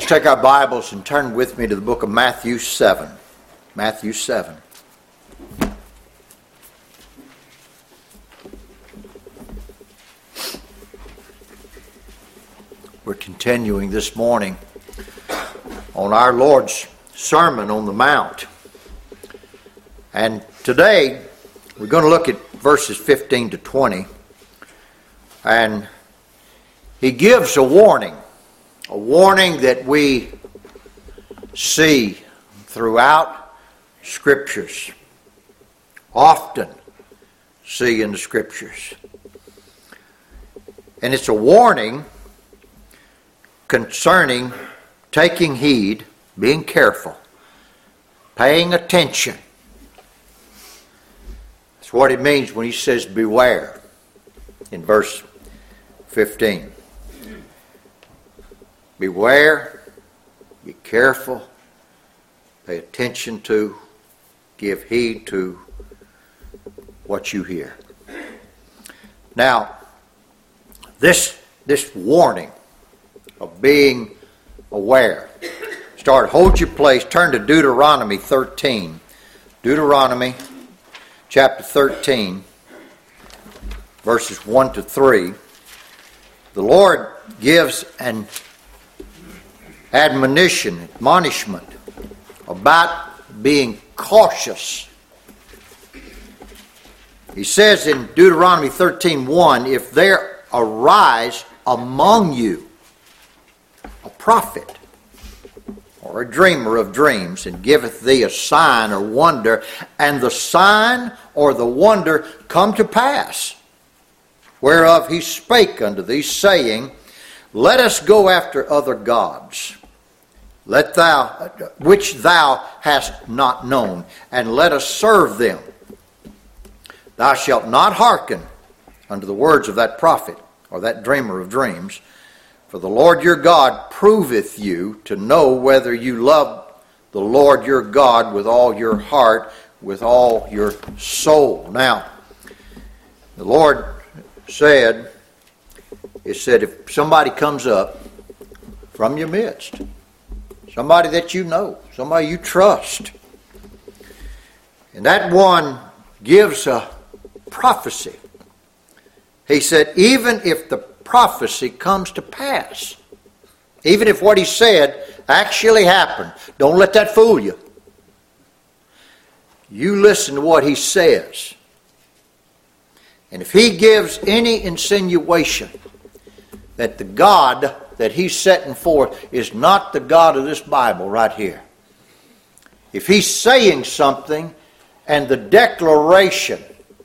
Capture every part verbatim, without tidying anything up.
take our Bibles and turn with me to the book of Matthew seven. Matthew seven. We're continuing this morning on our Lord's Sermon on the Mount. And today we're going to look at verses fifteen to twenty. And he gives a warning. A warning that we see throughout Scriptures. Often see in the Scriptures. And it's a warning concerning taking heed, being careful, paying attention. That's what it means when he says beware in verse fifteen. Beware, be careful, pay attention to, give heed to what you hear. Now, this, this warning of being aware. Start, hold your place, turn to Deuteronomy thirteen. Deuteronomy chapter thirteen, verses one to three. The Lord gives an admonition, admonishment about being cautious. He says in Deuteronomy thirteen one, if there arise among you a prophet or a dreamer of dreams, and giveth thee a sign or wonder, and the sign or the wonder come to pass, whereof he spake unto thee, saying, let us go after other gods, let thou, which thou hast not known, and let us serve them. Thou shalt not hearken unto the words of that prophet, or that dreamer of dreams, for the Lord your God proveth you to know whether you love the Lord your God with all your heart, with all your soul. Now, the Lord said, it said, if somebody comes up from your midst, somebody that you know, somebody you trust, and that one gives a prophecy, he said, even if the prophecy comes to pass, even if what he said actually happened, don't let that fool you. You listen to what he says. And if he gives any insinuation that the God that he's setting forth is not the God of this Bible right here, if he's saying something and the declaration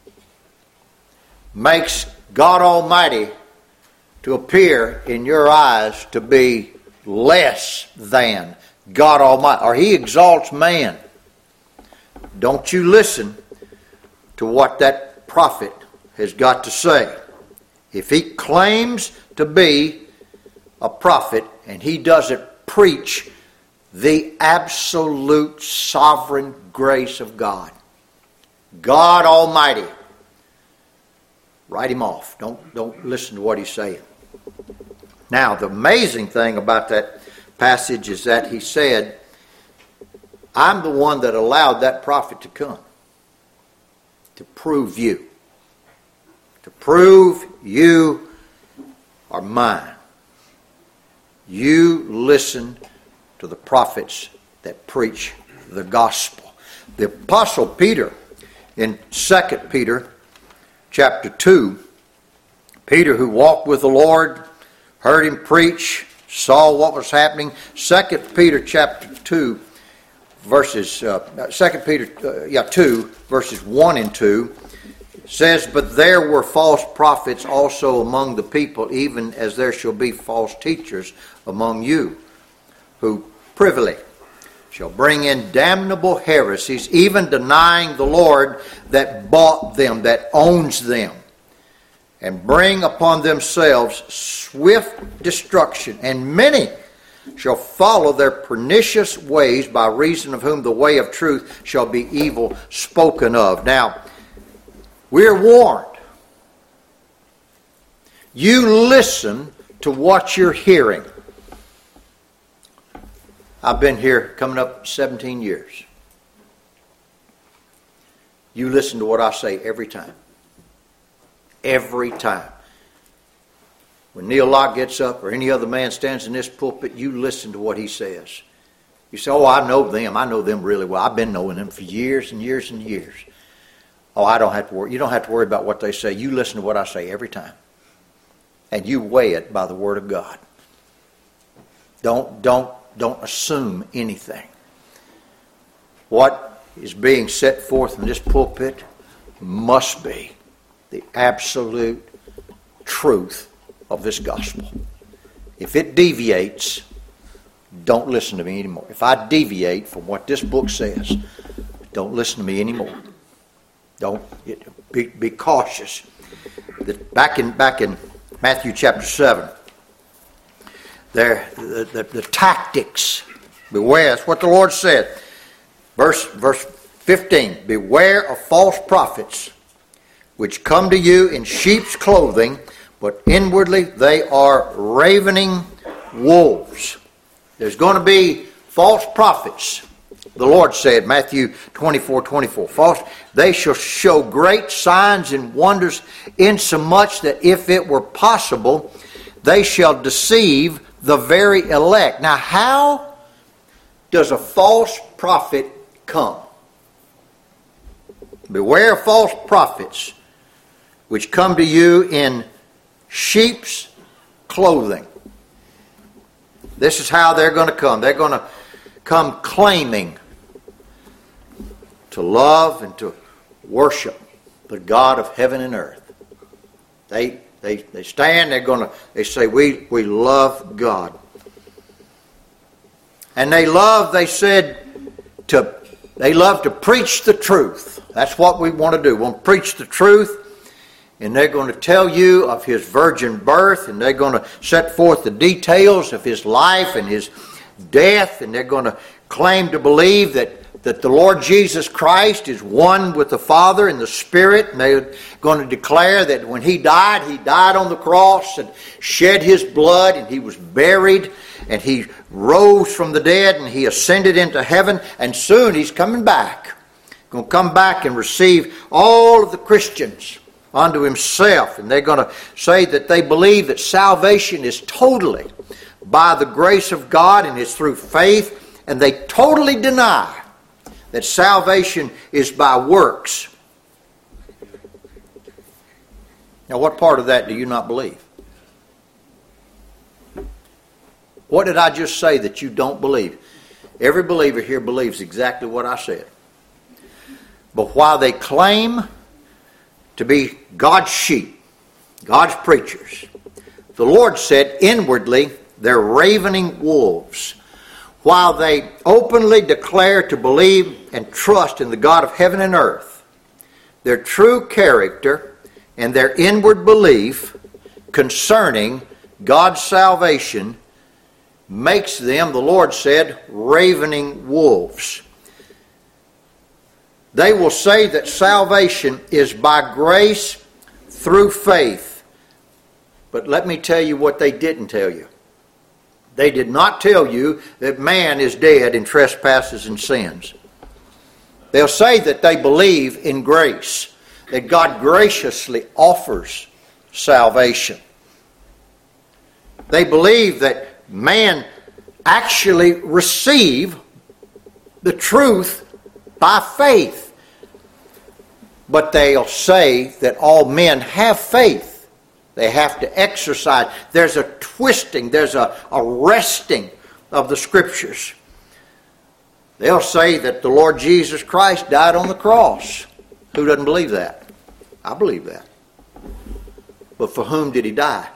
makes God Almighty to appear in your eyes to be less than God Almighty, or he exalts man, don't you listen to what that prophet has got to say. If he claims to be a prophet and he doesn't preach the absolute sovereign grace of God, God Almighty, write him off. Don't, don't listen to what he's saying. Now, the amazing thing about that passage is that he said, I'm the one that allowed that prophet to come to prove you. To prove you are mine. You listen to the prophets that preach the gospel. The Apostle Peter, in Second Peter chapter two, Peter, who walked with the Lord, heard him preach, saw what was happening. Second Peter chapter two, verses uh, Second Peter uh, yeah two verses one and two says, but there were false prophets also among the people, even as there shall be false teachers among you, who privily shall bring in damnable heresies, even denying the Lord that bought them, that owns them, and bring upon themselves swift destruction. And many shall follow their pernicious ways, by reason of whom the way of truth shall be evil spoken of. Now, we're warned. You listen to what you're hearing. I've been here coming up seventeen years. You listen to what I say every time. Every time. When Neil Locke gets up or any other man stands in this pulpit, you listen to what he says. You say, oh, I know them. I know them really well. I've been knowing them for years and years and years. Oh, I don't have to worry. You don't have to worry about what they say. You listen to what I say every time. And you weigh it by the Word of God. Don't, don't, don't assume anything. What is being set forth in this pulpit must be the absolute truth of this gospel. If it deviates, don't listen to me anymore. If I deviate from what this book says, don't listen to me anymore. Don't be, be cautious. Back in back in Matthew chapter seven, there the, the, the tactics. Beware. That's what the Lord said. Verse verse fifteen. Beware of false prophets, which come to you in sheep's clothing, but inwardly they are ravening wolves. There's going to be false prophets. The Lord said, Matthew twenty-four twenty-four, false, they shall show great signs and wonders, insomuch that if it were possible, they shall deceive the very elect. Now, how does a false prophet come? Beware of false prophets, which come to you in sheep's clothing. This is how they're going to come. They're going to come claiming to love and to worship the God of heaven and earth. They they they stand, they're going to they say we we love God. And they love, they said to they love to preach the truth. That's what we want to do. We want to preach the truth. And they're going to tell you of his virgin birth, and they're going to set forth the details of his life and his death, and they're going to claim to believe that, that the Lord Jesus Christ is one with the Father and the Spirit, and they're going to declare that when he died, he died on the cross and shed his blood, and he was buried, and he rose from the dead, and he ascended into heaven, and soon he's coming back. He's going to come back and receive all of the Christians unto himself. And they're going to say that they believe that salvation is totally by the grace of God and is through faith. And they totally deny that salvation is by works. Now, what part of that do you not believe? What did I just say that you don't believe? Every believer here believes exactly what I said. But while they claim to be God's sheep, God's preachers, the Lord said inwardly they're ravening wolves. While they openly declare to believe and trust in the God of heaven and earth, their true character and their inward belief concerning God's salvation makes them, the Lord said, ravening wolves. They will say that salvation is by grace through faith. But let me tell you what they didn't tell you. They did not tell you that man is dead in trespasses and sins. They'll say that they believe in grace, that God graciously offers salvation. They believe that man actually receive the truth by faith. But they'll say that all men have faith. They have to exercise. There's a twisting, there's a, a wresting of the Scriptures. They'll say that the Lord Jesus Christ died on the cross. Who doesn't believe that? I believe that. But for whom did he die?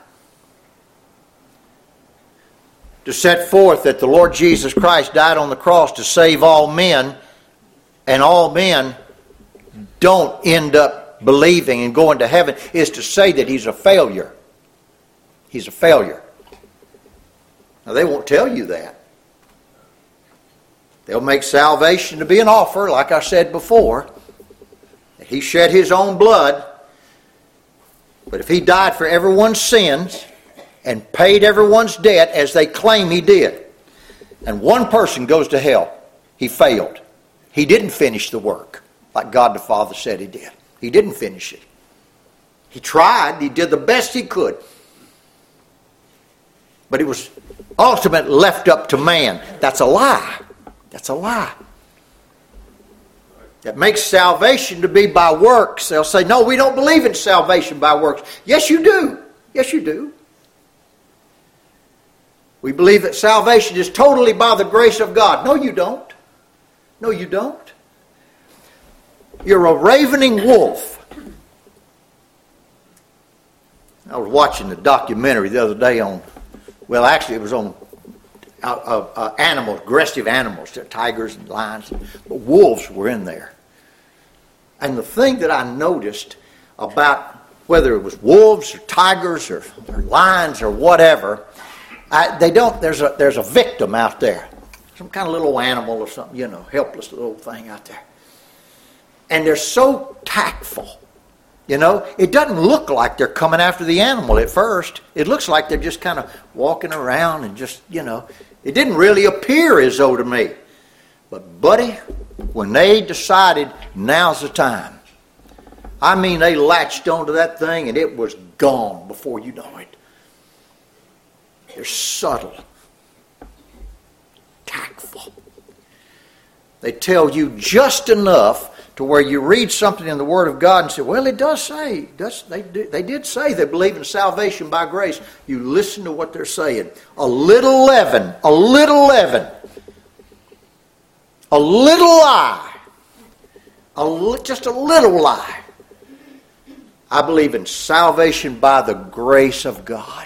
To set forth that the Lord Jesus Christ died on the cross to save all men, and all men don't end up believing and going to heaven, is to say that he's a failure. He's a failure. Now, they won't tell you that. They'll make salvation to be an offer, like I said before. He shed his own blood. But if he died for everyone's sins and paid everyone's debt, as they claim he did, and one person goes to hell, he failed. He didn't finish the work like God the Father said he did. He didn't finish it. He tried. He did the best he could. But it was ultimately left up to man. That's a lie. That's a lie. That makes salvation to be by works. They'll say, no, we don't believe in salvation by works. Yes, you do. Yes, you do. We believe that salvation is totally by the grace of God. No, you don't. No, you don't. You're a ravening wolf. I was watching a documentary the other day on, well, actually it was on uh, uh, uh, animals, aggressive animals, tigers and lions, but wolves were in there. And the thing that I noticed about whether it was wolves or tigers or, or lions or whatever, I, they don't. There's a there's a victim out there, some kind of little animal or something, you know, helpless little thing out there, and they're so tactful. You know, it doesn't look like they're coming after the animal at first. It looks like they're just kind of walking around and just, you know, it didn't really appear as though to me. But, buddy, when they decided now's the time, I mean, they latched onto that thing and it was gone before you know it. They're subtle, tactful. They tell you just enough to where you read something in the Word of God and say, well, it does say, it does, they, do, they did say they believe in salvation by grace. You listen to what they're saying. A little leaven, a little leaven, a little lie, a, just a little lie. I believe in salvation by the grace of God.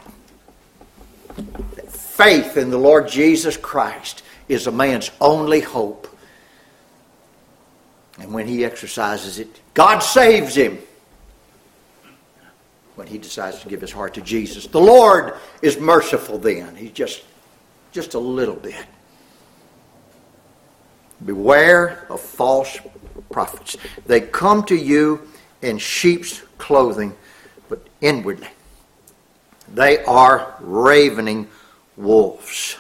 Faith in the Lord Jesus Christ is a man's only hope. And when he exercises it, God saves him. When he decides to give his heart to Jesus, the Lord is merciful then. He's just, just a little bit. Beware of false prophets. They come to you in sheep's clothing, but inwardly they are ravening wolves.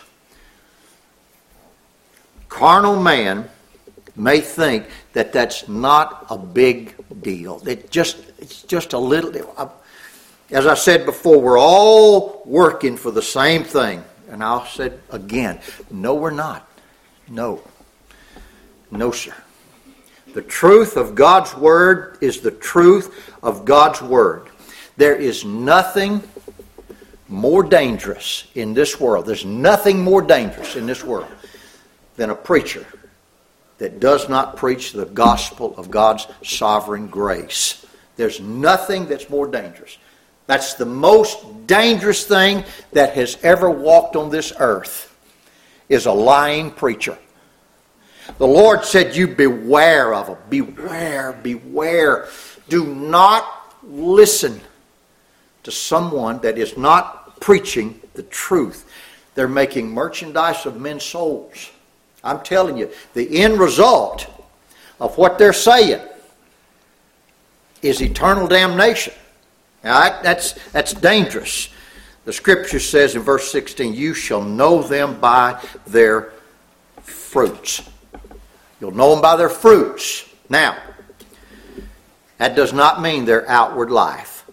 Carnal man may think that that's not a big deal. It just, it's just a little. As I said before, we're all working for the same thing. And I'll say again, no, we're not. No. No, sir. The truth of God's Word is the truth of God's Word. There is nothing more dangerous in this world. There's nothing more dangerous in this world than a preacher that does not preach the gospel of God's sovereign grace. There's nothing that's more dangerous. That's the most dangerous thing that has ever walked on this earth, is a lying preacher. The Lord said, you beware of them. Beware, beware. Do not listen to someone that is not preaching the truth. They're making merchandise of men's souls. I'm telling you, the end result of what they're saying is eternal damnation. Now, that's, that's dangerous. The Scripture says in verse sixteen, you shall know them by their fruits. You'll know them by their fruits. Now, that does not mean their outward life.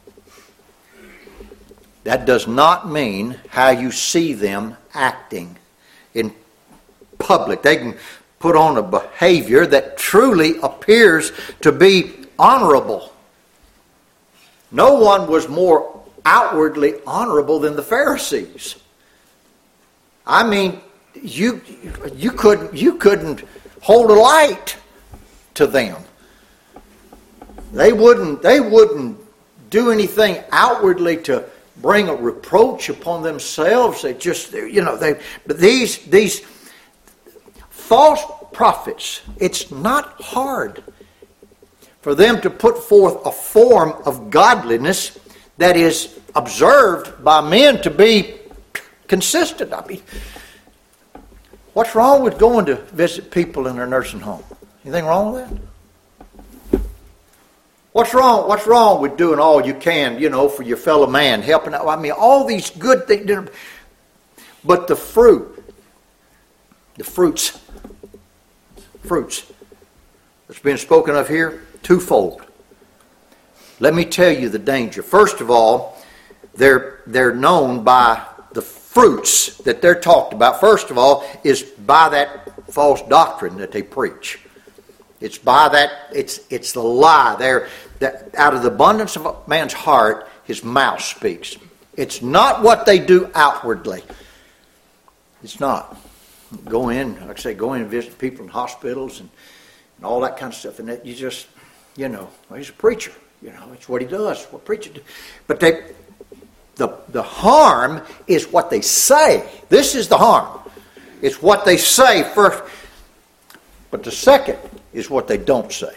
That does not mean how you see them acting in public. They can put on a behavior that truly appears to be honorable. No one was more outwardly honorable than the Pharisees. I mean, you you couldn't you couldn't hold a light to them. They wouldn't they wouldn't do anything outwardly to bring a reproach upon themselves. They just, you know, they but these these false prophets, it's not hard for them to put forth a form of godliness that is observed by men to be consistent. I mean, what's wrong with going to visit people in their nursing home? Anything wrong with that? What's wrong? What's wrong with doing all you can, you know, for your fellow man, helping out? I mean, all these good things. But the fruit, The fruits. Fruits. That's been spoken of here, twofold. Let me tell you the danger. First of all, they're, they're known by the fruits that they're talked about. First of all, is by that false doctrine that they preach. It's by that, it's it's the lie. They're, that out of the abundance of a man's heart, his mouth speaks. It's not what they do outwardly. It's not. Go in, like I say, go in and visit people in hospitals and, and all that kind of stuff. And that you just, you know, well, he's a preacher. You know, it's what he does, what preachers do. But they, the the harm is what they say. This is the harm. It's what they say first. But the second is what they don't say.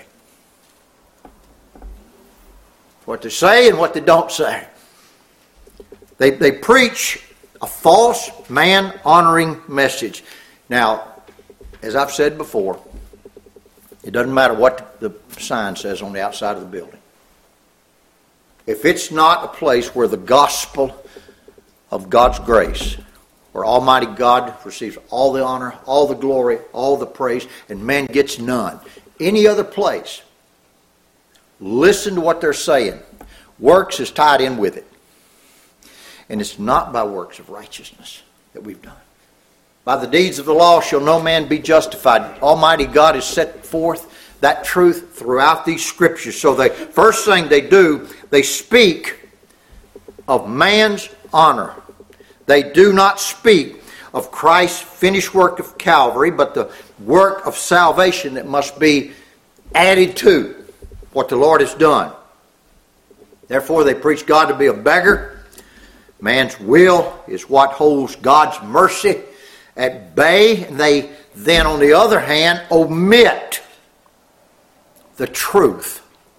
What they say and what they don't say. They they preach a false, man-honoring message. Now, as I've said before, it doesn't matter what the sign says on the outside of the building. If it's not a place where the gospel of God's grace, where Almighty God receives all the honor, all the glory, all the praise, and man gets none, any other place, listen to what they're saying. Works is tied in with it. And it's not by works of righteousness that we've done. By the deeds of the law shall no man be justified. Almighty God has set forth that truth throughout these scriptures. So the first thing they do, they speak of man's honor. They do not speak of Christ's finished work of Calvary, but the work of salvation that must be added to what the Lord has done. Therefore, they preach God to be a beggar. Man's will is what holds God's mercy at bay. And they then, on the other hand, omit the truth.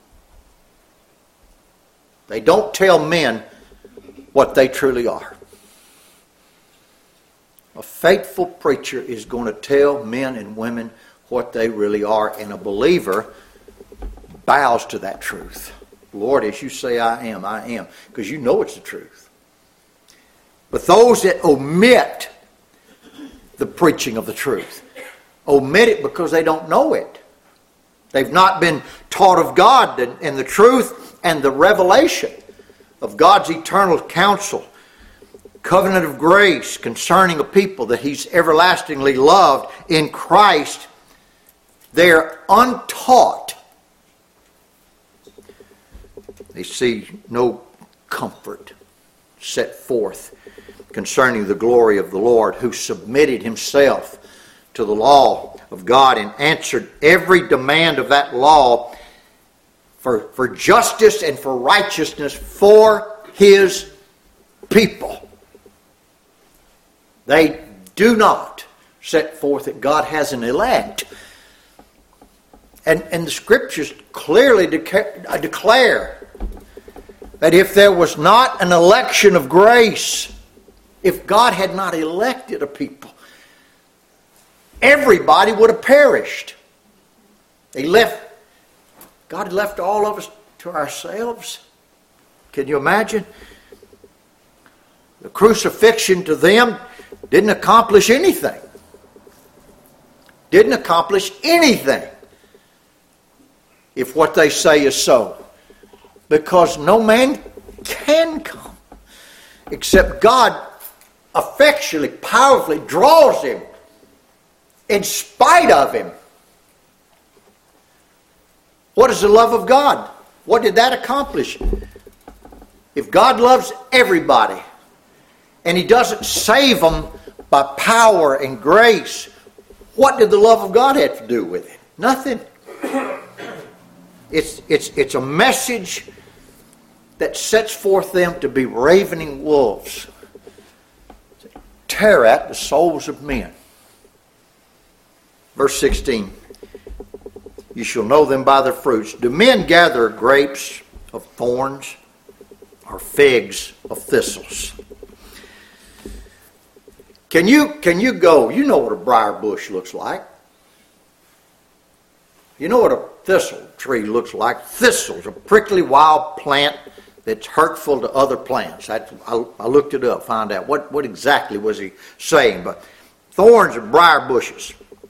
They don't tell men what they truly are. A faithful preacher is going to tell men and women what they really are, and a believer bows to that truth. Lord, as you say I am, I am, because you know it's the truth. But those that omit the preaching of the truth, omit it because they don't know it. They've not been taught of God and the truth and the revelation of God's eternal counsel, covenant of grace concerning a people that He's everlastingly loved in Christ. They're untaught. They see no comfort set forth concerning the glory of the Lord, who submitted Himself to the law of God and answered every demand of that law for, for justice and for righteousness for His people. They do not set forth that God has an elect. And, and the Scriptures clearly deca- declare that if there was not an election of grace, if God had not elected a people, everybody would have perished. They left, God left all of us to ourselves. Can you imagine? The crucifixion to them didn't accomplish anything. Didn't accomplish anything if what they say is so. Because no man can come except God effectually, powerfully draws him in spite of him. What is the love of God? What did that accomplish? If God loves everybody and He doesn't save them by power and grace, what did the love of God have to do with it? Nothing. It's, it's, it's a message that sets forth them to be ravening wolves, tear at the souls of men. Verse sixteen, you shall know them by their fruits. Do men gather grapes of thorns or figs of thistles? Can you, can you go, you know what a briar bush looks like. You know what a thistle tree looks like. Thistle's a prickly wild plant that's hurtful to other plants. I, I, I looked it up, found out what, what exactly was he saying. But thorns and briar bushes.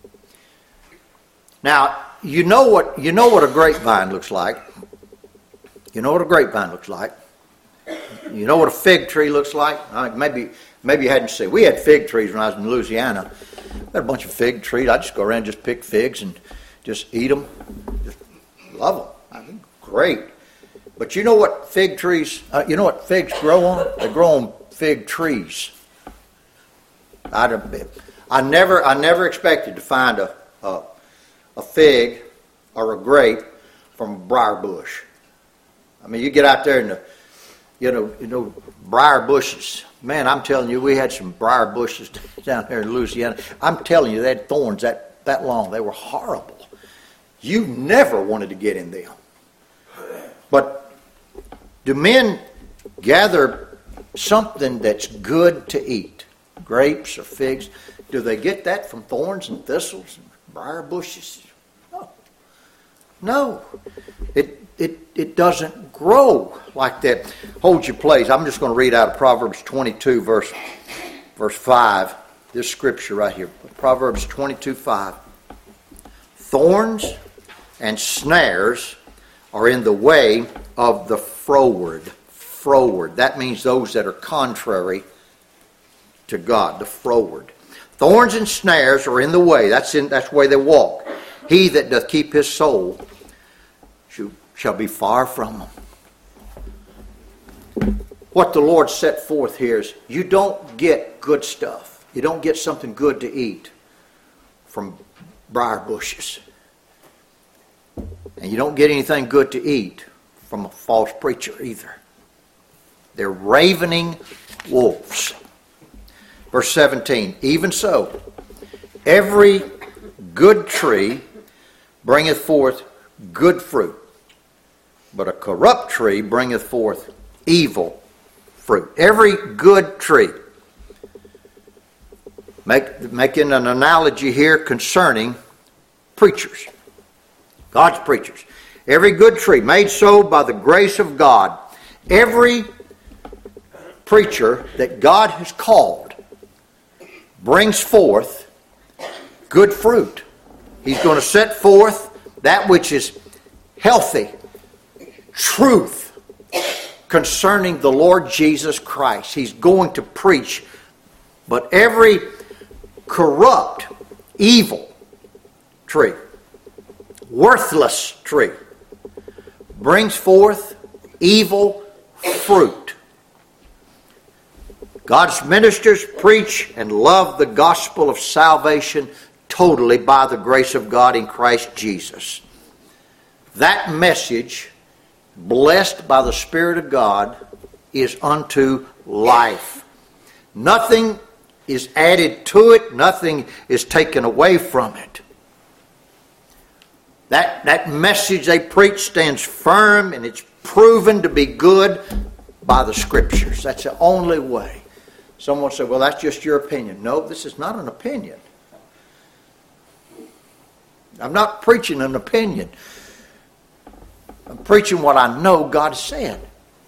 Now, you know what you know what a grapevine looks like. You know what a grapevine looks like. You know what a fig tree looks like. Uh, maybe maybe you hadn't seen. We had fig trees when I was in Louisiana. We had a bunch of fig trees. I just go around and just pick figs and just eat them. Just love them. I mean, great. But you know what fig trees? Uh, you know what figs grow on? They grow on fig trees. I I never I never expected to find a a, a fig or a grape from a briar bush. I mean, you get out there and the, you know you know briar bushes. Man, I'm telling you, we had some briar bushes down there in Louisiana. I'm telling you, they had thorns that that long. They were horrible. You never wanted to get in them. But do men gather something that's good to eat? Grapes or figs? Do they get that from thorns and thistles and briar bushes? No. No. It it it doesn't grow like that. Hold your place. I'm just going to read out of Proverbs twenty-two, verse verse five. This scripture right here. Proverbs twenty-two, five. Thorns and snares are in the way of the froward. Froward. That means those that are contrary to God, the froward. Thorns and snares are in the way. That's in that's the way they walk. He that doth keep his soul shall, shall be far from them. What the Lord set forth here is you don't get good stuff. You don't get something good to eat from briar bushes. And you don't get anything good to eat from a false preacher either. They're ravening wolves. Verse seventeen, even so, every good tree bringeth forth good fruit, but a corrupt tree bringeth forth evil fruit. Every good tree. Make, making an analogy here concerning preachers. God's preachers. Every good tree made so by the grace of God. Every preacher that God has called brings forth good fruit. He's going to set forth that which is healthy, truth concerning the Lord Jesus Christ. He's going to preach. But every corrupt, evil tree, worthless tree, brings forth evil fruit. God's ministers preach and love the gospel of salvation totally by the grace of God in Christ Jesus. That message, blessed by the Spirit of God, is unto life. Nothing is added to it. Nothing is taken away from it. That, that message they preach stands firm, and it's proven to be good by the Scriptures. That's the only way. Someone said, well, that's just your opinion. No, this is not an opinion. I'm not preaching an opinion. I'm preaching what I know God said.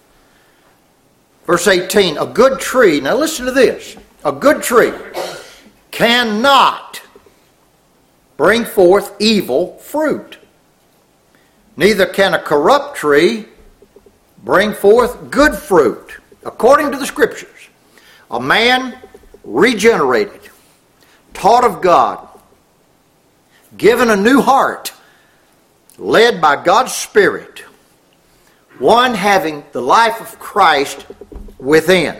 Verse eighteen, a good tree, now listen to this. A good tree cannot bring forth evil fruit. Neither can a corrupt tree bring forth good fruit. According to the Scriptures, a man regenerated, taught of God, given a new heart, led by God's Spirit, one having the life of Christ within,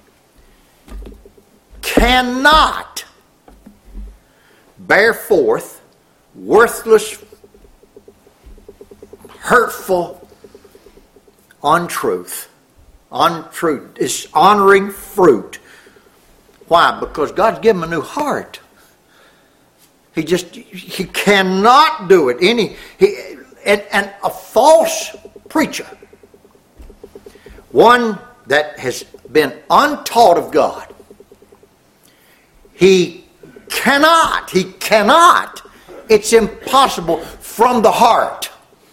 cannot bear forth worthless, hurtful untruth. Untruth. Dishonoring fruit. Why? Because God's given him a new heart. He just, he cannot do it. Any, he, and, and a false preacher, one that has been untaught of God, he cannot, he cannot, it's impossible from the heart.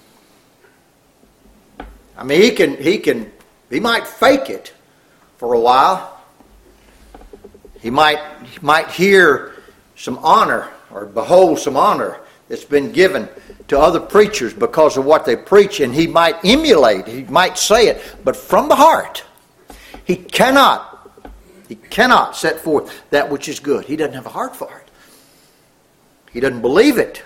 I mean, he can, he can, he might fake it for a while. He might, he might hear some honor, or behold some honor that's been given to other preachers because of what they preach, and he might emulate, he might say it, but from the heart, he cannot, he cannot set forth that which is good. He doesn't have a heart for it. He doesn't believe it.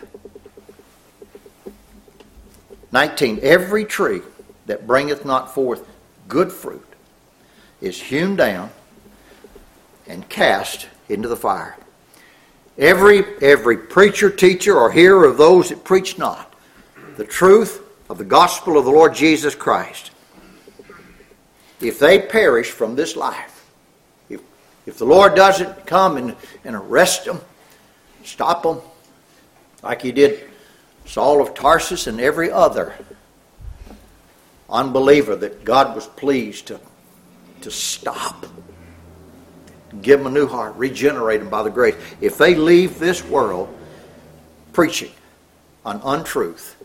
nineteen, every tree that bringeth not forth good fruit is hewn down and cast into the fire. Every, every preacher, teacher, or hearer of those that preach not the truth of the gospel of the Lord Jesus Christ, if they perish from this life, if, if the Lord doesn't come and, and arrest them, stop them, like he did Saul of Tarsus and every other unbeliever that God was pleased to, to stop, give them a new heart, regenerate them by the grace. If they leave this world preaching an untruth,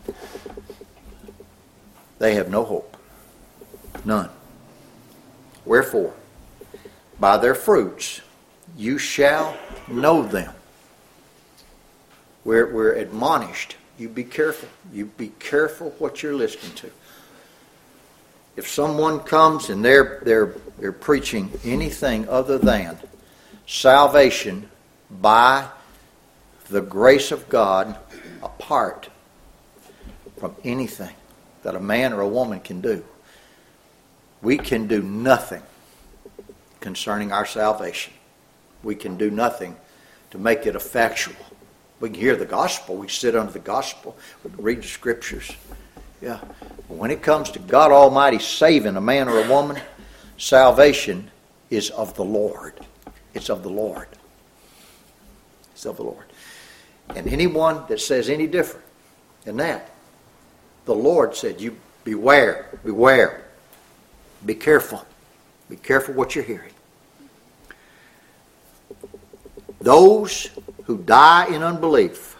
they have no hope. None. Wherefore, by their fruits you shall know them. We're, we're admonished. You be careful. You be careful what you're listening to. If someone comes and they're, they're, they're preaching anything other than salvation by the grace of God apart from anything that a man or a woman can do, we can do nothing concerning our salvation. We can do nothing to make it effectual. We can hear the gospel. We sit under the gospel. We can read the scriptures. Yeah. But when it comes to God Almighty saving a man or a woman, salvation is of the Lord. It's of the Lord. It's of the Lord. And anyone that says any different than that, the Lord said, you beware, beware. Be careful. Be careful what you're hearing. Those who die in unbelief,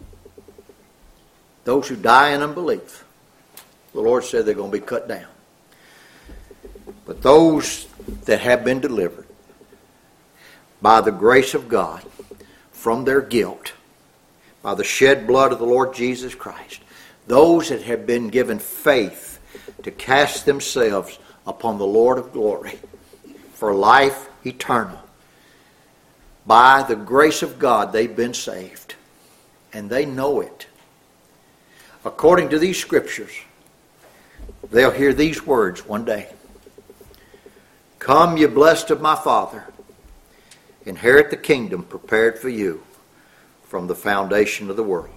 those who die in unbelief, the Lord said they're going to be cut down. But those that have been delivered by the grace of God from their guilt, by the shed blood of the Lord Jesus Christ, those that have been given faith to cast themselves upon the Lord of glory for life eternal, by the grace of God they've been saved, and they know it. According to these scriptures, they'll hear these words one day. Come, ye blessed of my Father, inherit the kingdom prepared for you from the foundation of the world.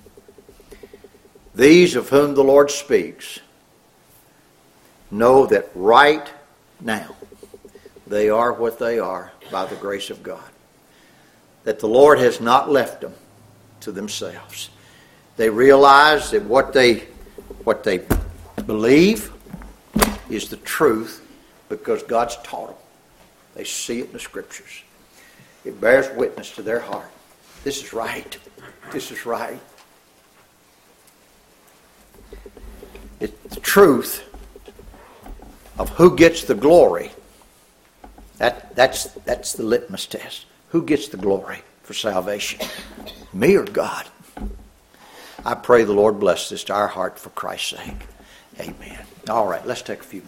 These of whom the Lord speaks know that right now they are what they are by the grace of God. That the Lord has not left them to themselves. They realize that what they what they believe is the truth because God's taught them. They see it in the scriptures. It bears witness to their heart. This is right. This is right. It's the truth of who gets the glory. That, that's, that's the litmus test. Who gets the glory for salvation? Me or God? I pray the Lord bless this to our heart for Christ's sake. Amen. All right, let's take a few minutes.